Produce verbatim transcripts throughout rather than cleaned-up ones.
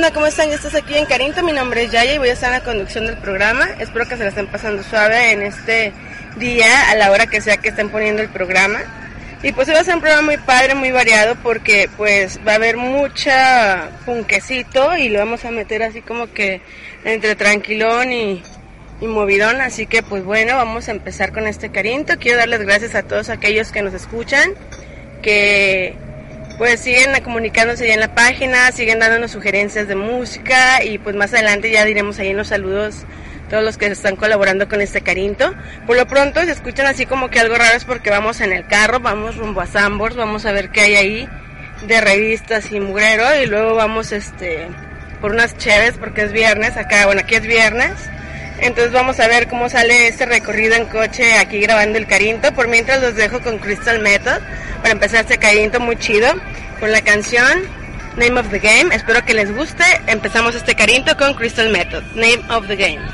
onda? ¿Cómo están? Ya estás aquí en Carinto, mi nombre es Yaya y voy a estar en la conducción del programa. Espero que se la estén pasando suave en este día, a la hora que sea que estén poniendo el programa. Y pues hoy va a ser un programa muy padre, muy variado, porque pues va a haber mucha punkecito y lo vamos a meter así como que entre tranquilón y, y movidón. Así que pues bueno, vamos a empezar con este Carinto. Quiero darles gracias a todos aquellos que nos escuchan, que pues siguen comunicándose ya en la página, siguen dándonos sugerencias de música y pues más adelante ya diremos ahí en los saludos todos los que están colaborando con este Carinto. Por lo pronto, si escuchan así como que algo raro es porque vamos en el carro, vamos rumbo a Sanborns, vamos a ver qué hay ahí de revistas y mugrero y luego vamos este por unas cheves porque es viernes, acá, bueno, aquí es viernes. Entonces vamos a ver cómo sale este recorrido en coche aquí grabando el Carinto. Por mientras los dejo con Crystal Method para empezar este Carinto muy chido con la canción Name of the Game. Espero que les guste. Empezamos este Carinto con Crystal Method, Name of the Game.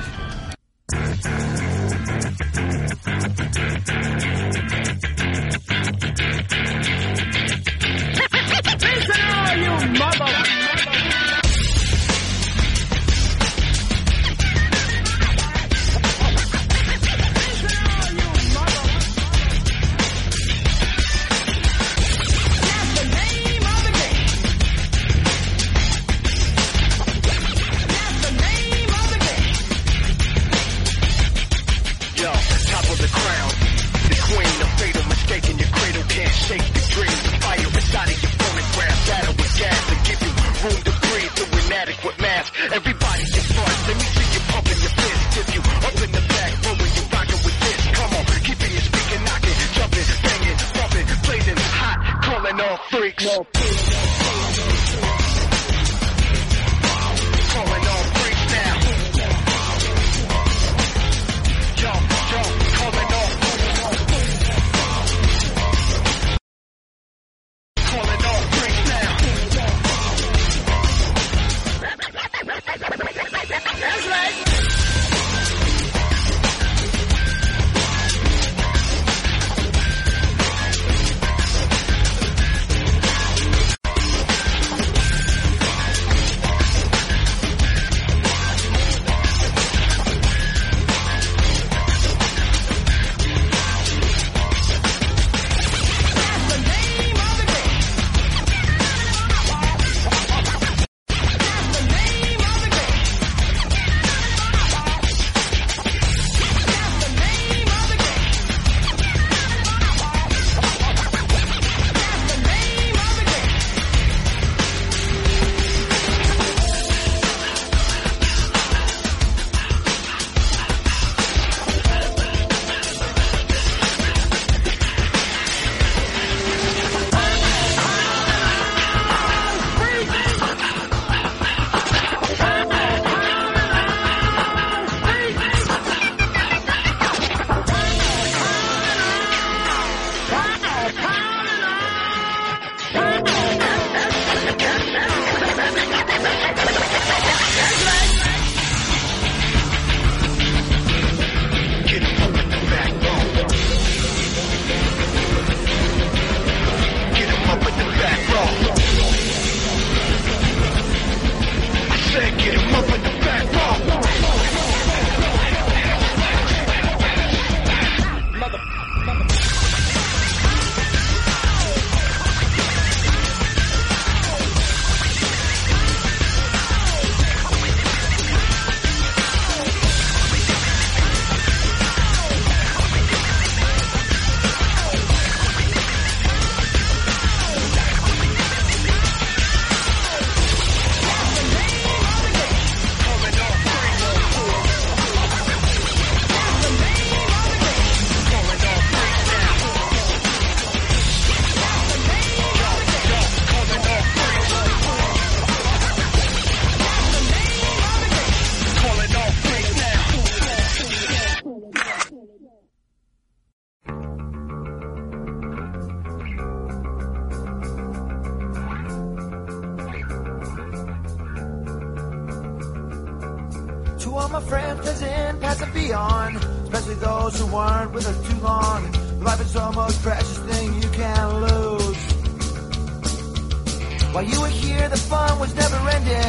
To all my friends present, past and beyond, especially those who weren't with us too long. Life is the most precious thing you can lose. While you were here, the fun was never ending.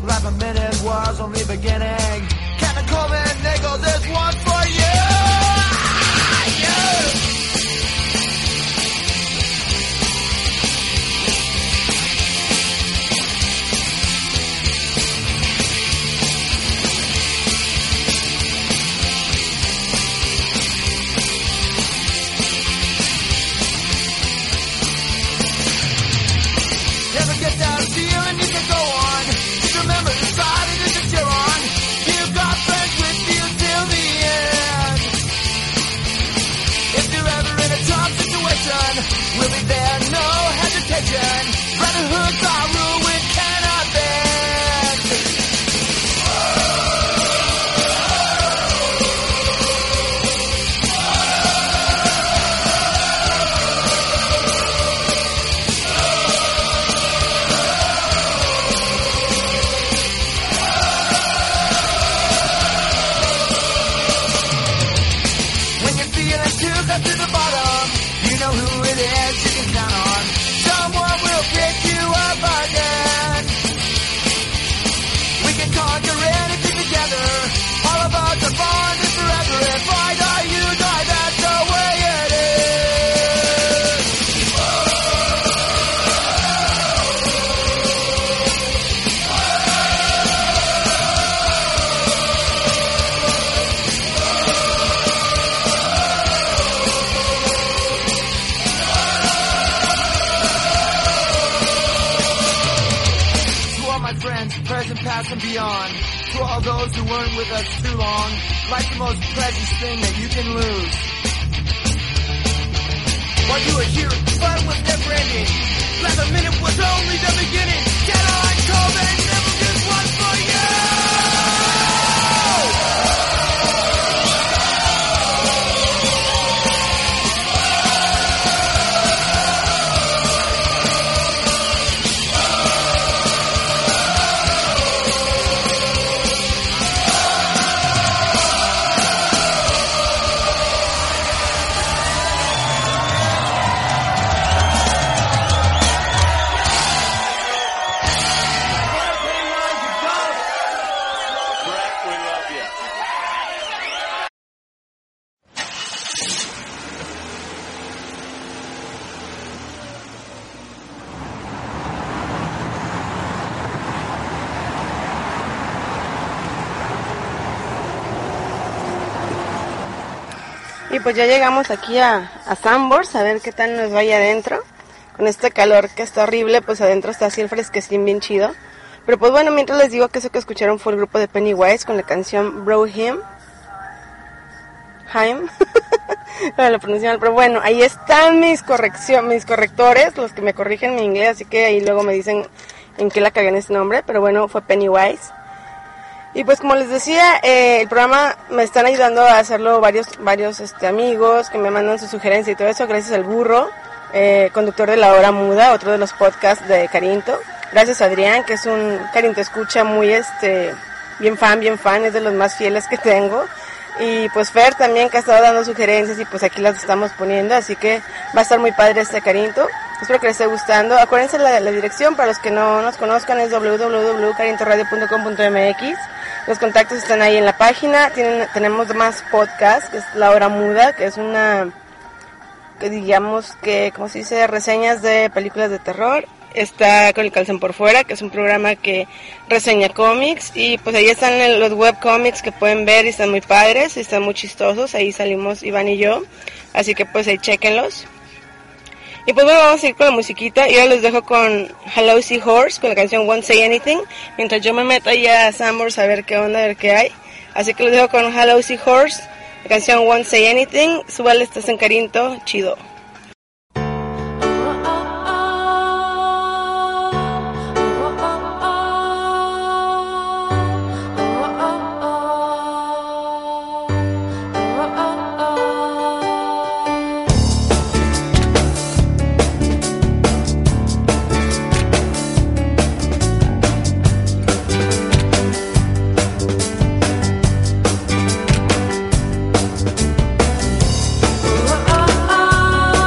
Life a minute was only beginning. Captain Coleman Nichols, there's one for you. Yeah. Never get that feeling you can go on. Just remember the side it is that you're on. You've got friends with you till the end. If you're ever in a tough situation, we'll be there, no hesitation. Brotherhoods are ruined, cannot bend. When you're feeling too close to the bottom, you know who it is you can count on. Someone will pick you up again. We can conquer anything together. All of us are bonded forever. If I die, you die, that's the way it is. To all my friends, present, past, and beyond. To all those who weren't with us too long. Life's the most precious thing that you can lose. While you were here, fun was never ending. Last a minute was only the beginning. Get on, Coleman, never just one for you! Y pues ya llegamos aquí a, a Sanborns, a ver qué tal nos vaya adentro. Con este calor que está horrible, pues adentro está así el fresquecín bien chido. Pero pues bueno, mientras les digo que eso que escucharon fue el grupo de Pennywise con la canción Bro Him. Haim. No lo pronuncié mal, pero bueno, ahí están mis corrección, mis correctores, los que me corrigen mi inglés, así que ahí luego me dicen en qué la cagué en este nombre, pero bueno, fue Pennywise. Y pues como les decía, eh, el programa me están ayudando a hacerlo varios varios este, amigos que me mandan su sugerencia y todo eso, gracias al Burro, eh, conductor de La Hora Muda, otro de los podcasts de Carinto. Gracias a Adrián, que es un Carinto escucha muy este bien fan, bien fan, es de los más fieles que tengo. Y pues Fer también, que ha estado dando sugerencias y pues aquí las estamos poniendo, así que va a estar muy padre este Carinto. Espero que les esté gustando. Acuérdense la, la dirección, para los que no nos conozcan, es doble u doble u doble u punto carinto radio punto com punto m x. Los contactos están ahí en la página. Tienen, tenemos más podcasts, que es La Hora Muda, que es una, que digamos que, ¿cómo se dice? Reseñas de películas de terror. Está Con el Calzón por Fuera, que es un programa que reseña cómics. Y pues ahí están los webcomics que pueden ver y están muy padres, y están muy chistosos. Ahí salimos Iván y yo. Así que pues ahí chequenlos. Y pues bueno, vamos a ir con la musiquita. Y ahora les dejo con Hello Seahorse, con la canción Won't Say Anything, mientras yo me meto allá a Sanborns a ver qué onda, a ver qué hay. Así que les dejo con Hello Seahorse, la canción Won't Say Anything. Súbale, estás en Carinto, chido. Oh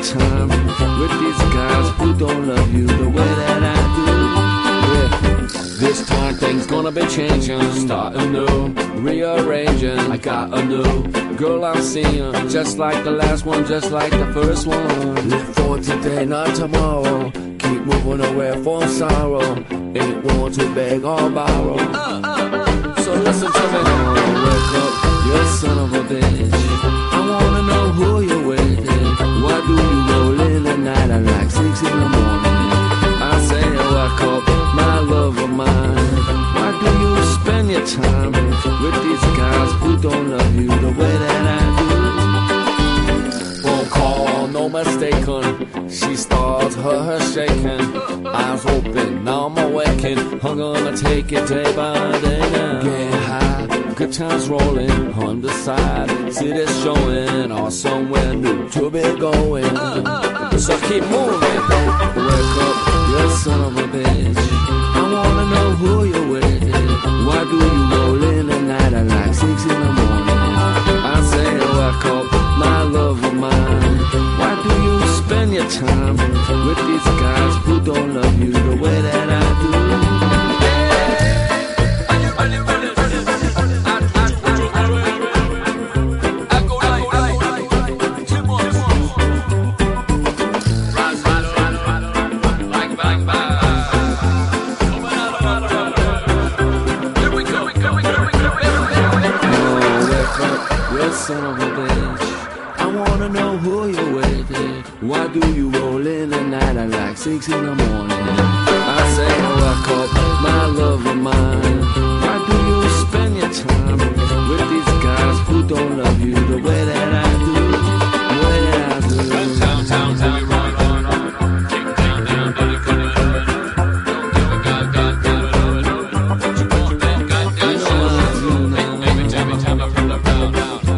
your time with these guys who don't love you the way that I do. Yeah. This time things gonna be changing, starting new, rearranging. I got a new girl I'm seeing, just like the last one, just like the first one. Live for today, not tomorrow. Keep moving away from sorrow. Ain't one to beg or borrow. Uh, uh, uh. So listen to me now. Wake up, you son of a bitch. I wanna know who you're with. Why do you roll in the night at like six in the morning? I say wake up, my love of mine. Why do you spend your time with these guys who don't love you the way that I do? Phone call, no mistaken. She starts her, her shaking. Eyes open, now I'm awakened. I'm gonna take it day by day now. Get high, good times rolling on the side. City showing or somewhere new to be going. So keep moving. Wake up, you son of a bitch. I wanna know who you're with. Why do you roll in the night at like six in the morning? I say wake up, my love of mine. Why do you spend your time with these guys who don't love you the way that I do? Son of a bitch, I wanna know who you're with. Why do you roll in the night at like six in the morning? I say wake up, my love of mine. Why do you spend your time with these guys who don't love you the way that I do? The way that I do. Run town, town, town, we run, run, run, run. Kick down, down, dirty, dirty, dirty. Don't give a god, god, god, god, god. What you want, that goddamn shit? Every time, every time I run around.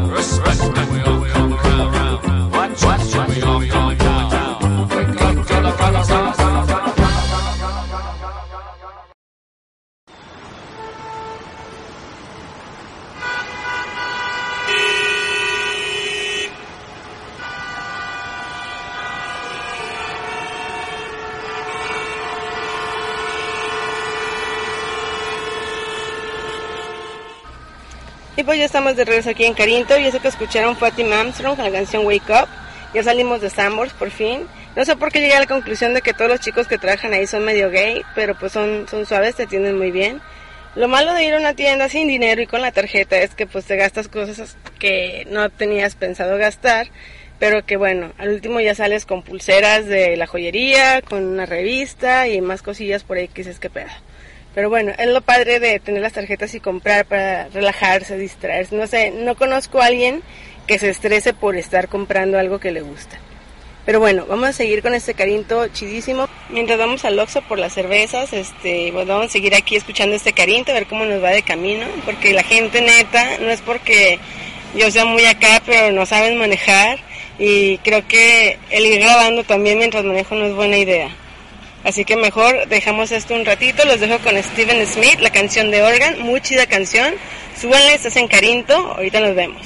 Y pues ya estamos de regreso aquí en Carinto, y eso que escucharon fue a Tim Armstrong con la canción Wake Up. Ya salimos de Sanborns por fin. No sé por qué llegué a la conclusión de que todos los chicos que trabajan ahí son medio gay, pero pues son, son suaves, te atienden muy bien. Lo malo de ir a una tienda sin dinero y con la tarjeta es que pues te gastas cosas que no tenías pensado gastar, pero que bueno, al último ya sales con pulseras de la joyería, con una revista y más cosillas por ahí que dices que pedo. Pero bueno, es lo padre de tener las tarjetas y comprar para relajarse, distraerse. No sé, no conozco a alguien que se estrese por estar comprando algo que le gusta. Pero bueno, vamos a seguir con este Carinto chidísimo. Mientras vamos al Oxxo por las cervezas, este, pues vamos a seguir aquí escuchando este Carinto, a ver cómo nos va de camino. Porque la gente neta, no es porque yo sea muy acá, pero no saben manejar. Y creo que el ir grabando también mientras manejo no es buena idea. Así que mejor dejamos esto un ratito, los dejo con Steven Smith, la canción de Organ, muy chida canción. Súbanle, estás en Carinto, ahorita nos vemos.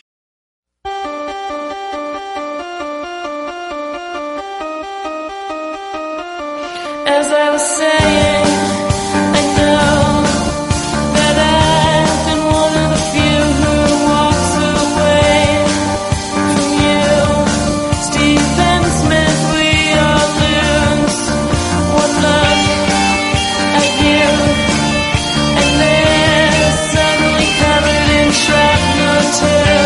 As I was saying, I know that I've been one of the few who walks away from you, Stephen Smith. We all lose one look at you, and they're suddenly covered in shrapnel too.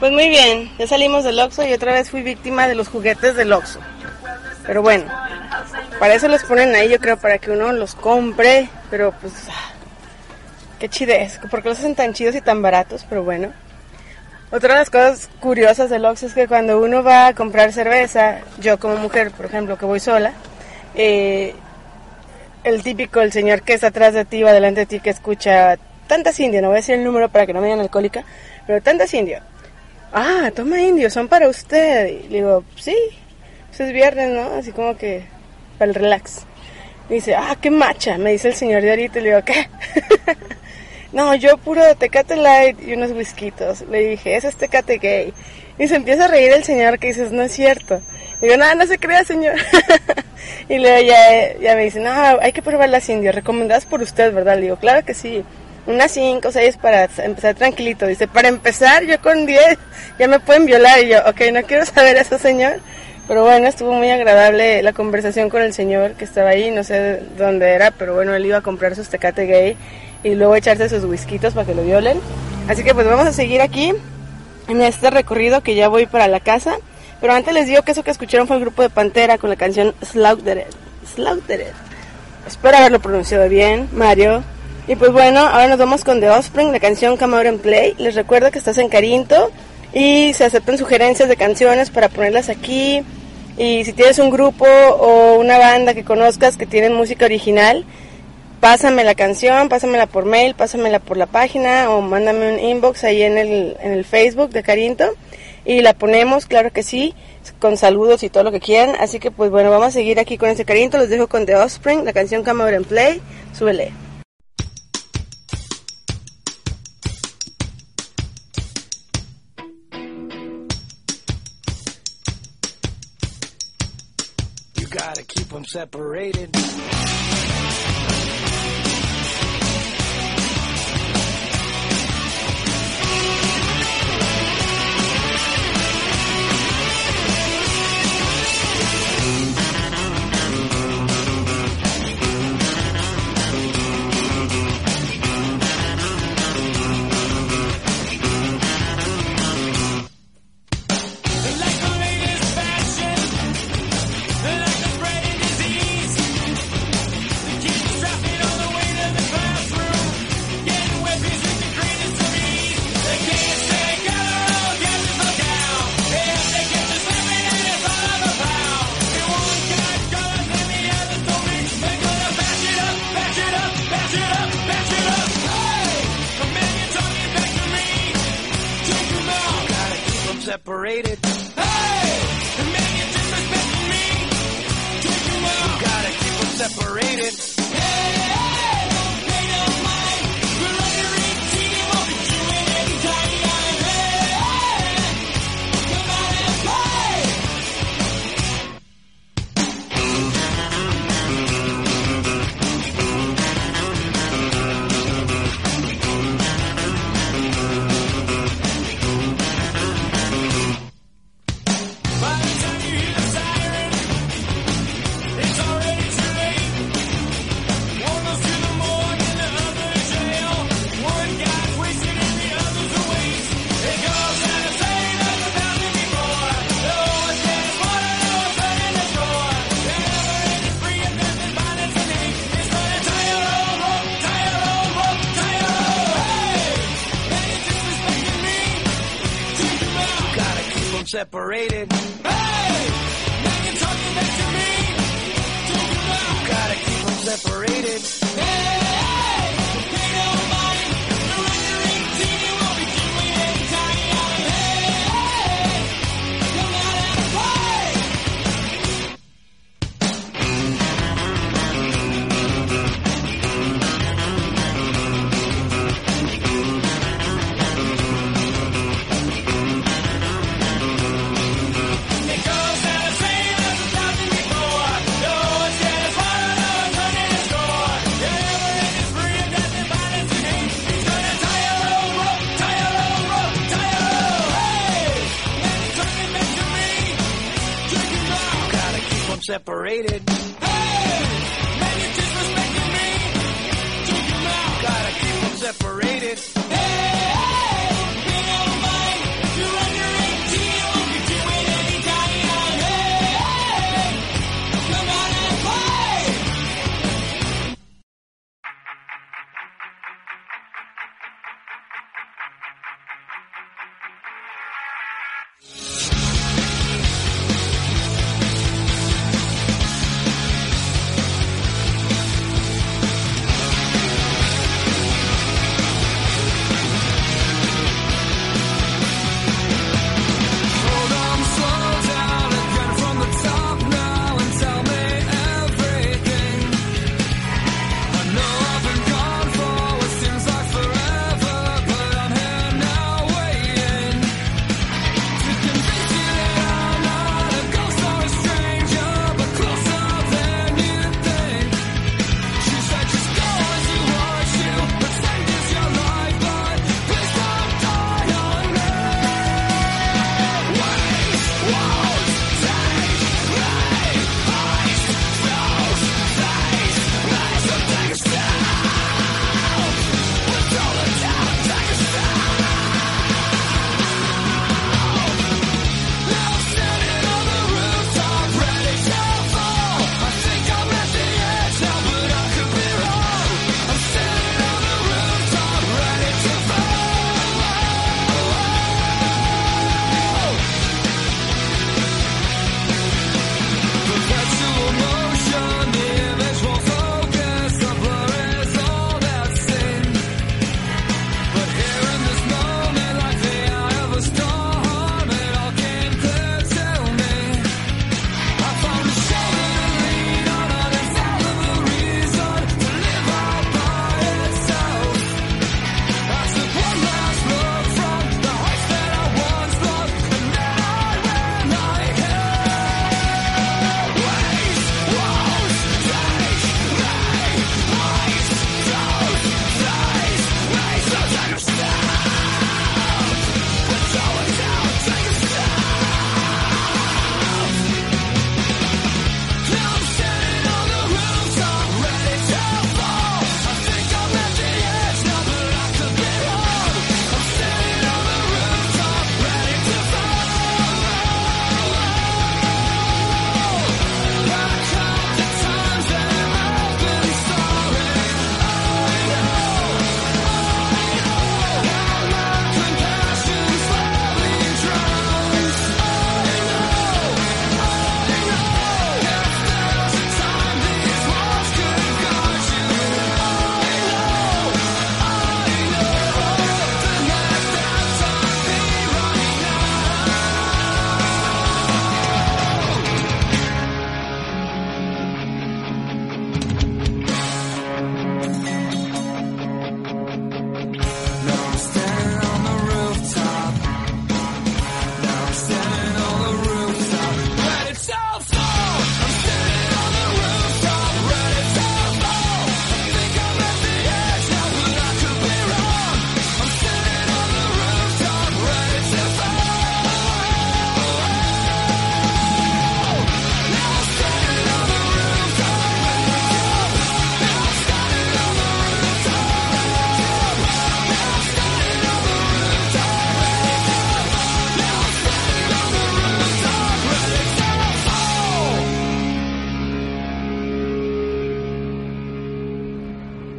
Pues muy bien, ya salimos del Oxxo y otra vez fui víctima de los juguetes del Oxxo. Pero bueno, para eso los ponen ahí, yo creo, para que uno los compre. Pero pues, ah, qué chidez, porque los hacen tan chidos y tan baratos, pero bueno. Otra de las cosas curiosas del Oxxo es que cuando uno va a comprar cerveza, yo como mujer, por ejemplo, que voy sola, eh, el típico, el señor que está atrás de ti o delante de ti que escucha tantas indio, no voy a decir el número para que no me digan alcohólica, pero tantas indio. Ah, toma indio, son para usted. Y le digo, sí, pues es viernes, ¿no? Así como que para el relax. Me dice, ah, qué macha, me dice el señor de ahorita. Y le digo, ¿qué? No, yo puro Tecate Light y unos whiskitos. Le dije, ese es Tecate Gay. Y se empieza a reír el señor, que dices, no es cierto. Le digo, no, no se crea, señor. Y luego ya, ya me dice, no, hay que probar las indias, recomendadas por usted, ¿verdad? Le digo, claro que sí. Unas cinco o seis para empezar tranquilito. Dice, para empezar, yo con diez ya me pueden violar. Y yo, ok, no quiero saber eso, señor. Pero bueno, estuvo muy agradable la conversación con el señor que estaba ahí. No sé dónde era, pero bueno, él iba a comprar sus Tecate Gay y luego echarse sus whiskitos para que lo violen. Así que pues vamos a seguir aquí en este recorrido, que ya voy para la casa. Pero antes les digo que eso que escucharon fue el grupo de Pantera con la canción Slaughtered. Slaughtered. Espero haberlo pronunciado bien, Mario. Y pues bueno, ahora nos vamos con The Offspring, la canción Come Out and Play. Les recuerdo que estás en Carinto y se aceptan sugerencias de canciones para ponerlas aquí. Y si tienes un grupo o una banda que conozcas que tienen música original, pásame la canción, pásamela por mail, pásamela por la página o mándame un inbox ahí en el, en el Facebook de Carinto y la ponemos, claro que sí, con saludos y todo lo que quieran. Así que pues bueno, vamos a seguir aquí con este Carinto. Los dejo con The Offspring, la canción Come Out and Play. Súbele. Gotta keep them separated. Separated. Hey! The man is disrespecting me. Take him out. You gotta keep them separated. Hey, hey! Don't pay no mind. We're under eighteen. Won't be doing any tiny time. Hey, hey! Come out and play. Separated. Hey! Now you're talking back to me. Take him out. You gotta keep them separated. Hey, hey! Don't pay no mind. You're under eighteen. You won't be doing any tiny time. Hey, hey! Come out and play. Separated. Hey! Man, you're disrespecting me. Take him out. Gotta keep them separated. Hey, hey! Pay no mind. You're under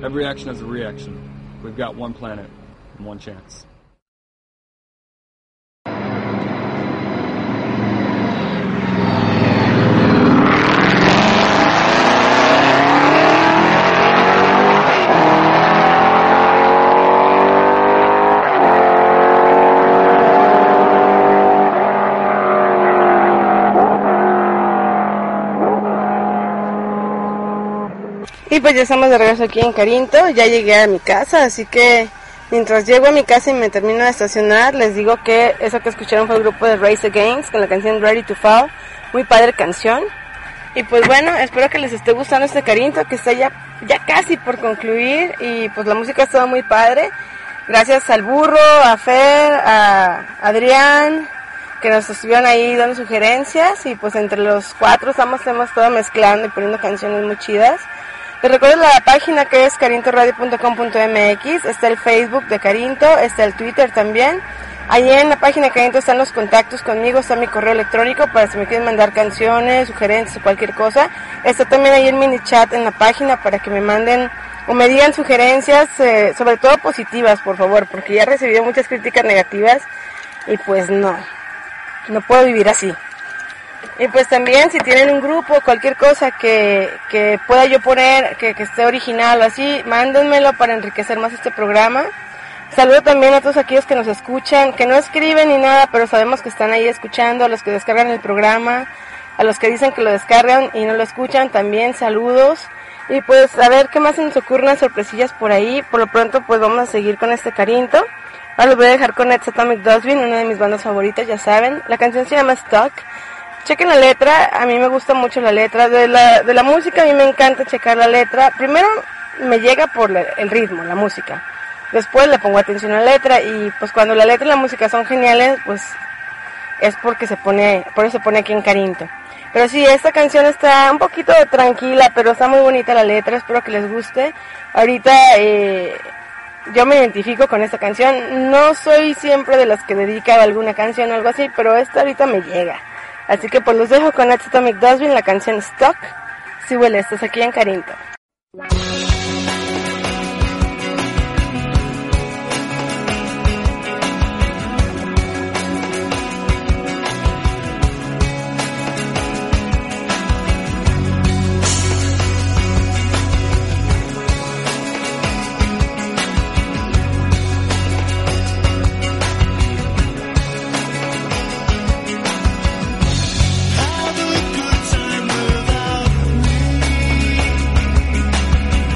Every action has a reaction. We've got one planet and one chance. Y pues ya estamos de regreso aquí en Carinto, ya llegué a mi casa, así que mientras llego a mi casa y me termino de estacionar, les digo que eso que escucharon fue el grupo de Rise Against con la canción Ready to Fall, muy padre canción. Y pues bueno, espero que les esté gustando este Carinto, que está ya, ya casi por concluir, y pues la música ha estado muy padre, gracias al Burro, a Fer, a Adrián, que nos estuvieron ahí dando sugerencias, y pues entre los cuatro estamos, hemos estado mezclando y poniendo canciones muy chidas. Les recuerdo la página que es carinto radio punto com punto m x, está el Facebook de Carinto, está el Twitter también. Ahí en la página de Carinto están los contactos conmigo, está mi correo electrónico para si me quieren mandar canciones, sugerencias o cualquier cosa. Está también ahí el mini chat en la página para que me manden o me digan sugerencias, eh, sobre todo positivas, por favor, porque ya he recibido muchas críticas negativas y pues no, no puedo vivir así. Y pues también si tienen un grupo, cualquier cosa que, que pueda yo poner, que, que esté original o así, mándenmelo para enriquecer más este programa. Saludo también a todos aquellos que nos escuchan, que no escriben ni nada, pero sabemos que están ahí escuchando, a los que descargan el programa, a los que dicen que lo descargan y no lo escuchan, también saludos. Y pues a ver qué más se nos ocurren, unas sorpresillas por ahí. Por lo pronto pues vamos a seguir con este Carinto. Ahora los voy a dejar con Ed's Atomic Dustbin, una de mis bandas favoritas, ya saben. La canción se llama Stuck. Chequen la letra, a mí me gusta mucho la letra. De la, de la música a mí me encanta checar la letra. Primero me llega por la, el ritmo, la música. Después le pongo atención a la letra y pues cuando la letra y la música son geniales, pues es porque se pone, por eso se pone aquí en Carinto. Pero sí, esta canción está un poquito tranquila, pero está muy bonita la letra, espero que les guste. Ahorita eh, yo me identifico con esta canción, no soy siempre de las que dedica alguna canción o algo así, pero esta ahorita me llega. Así que pues los dejo con Ed's Atomic Dustbin, la canción Stuck. Sí huele, estás aquí en Carinto. Have a good time without me.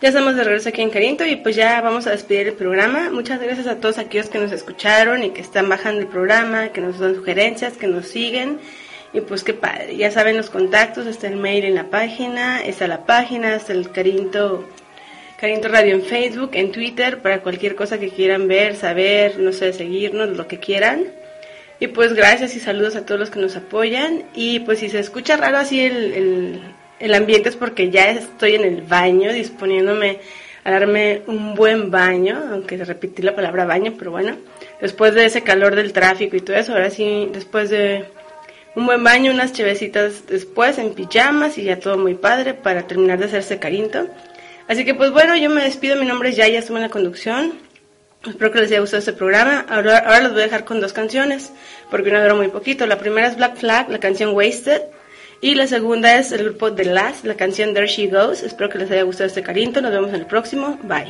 Ya estamos de regreso aquí en Carinto y pues ya vamos a despedir el programa. Muchas gracias a todos aquellos que nos escucharon y que están bajando el programa, que nos dan sugerencias, que nos siguen. Y pues qué padre, ya saben los contactos, está el mail en la página, está la página, está el Carinto, Carinto Radio en Facebook, en Twitter, para cualquier cosa que quieran ver, saber, no sé, seguirnos, lo que quieran. Y pues gracias y saludos a todos los que nos apoyan. Y pues si se escucha raro así el, el, el ambiente es porque ya estoy en el baño, disponiéndome a darme un buen baño, aunque repetí la palabra baño, pero bueno, después de ese calor del tráfico y todo eso, ahora sí, después de un buen baño, unas chevecitas después en pijamas y ya todo muy padre para terminar de hacerse Carinto. Así que pues bueno, yo me despido, mi nombre es Yaya, estuve en la conducción. Espero que les haya gustado este programa. Ahora, ahora los voy a dejar con dos canciones, porque una duró muy poquito. La primera es Black Flag, la canción Wasted. Y la segunda es el grupo The Last, la canción There She Goes. Espero que les haya gustado este Carinto. Nos vemos en el próximo. Bye.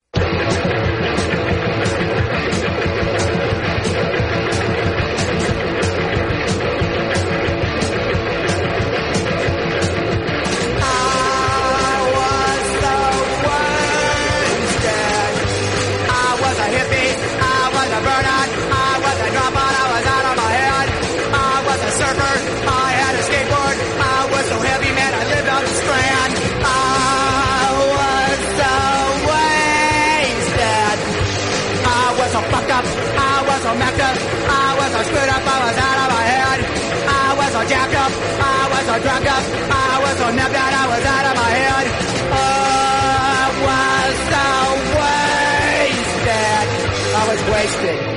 Jacked up, I was so drunk up, I was so napped out, I was out of my head. Oh, I was so wasted, I was wasted.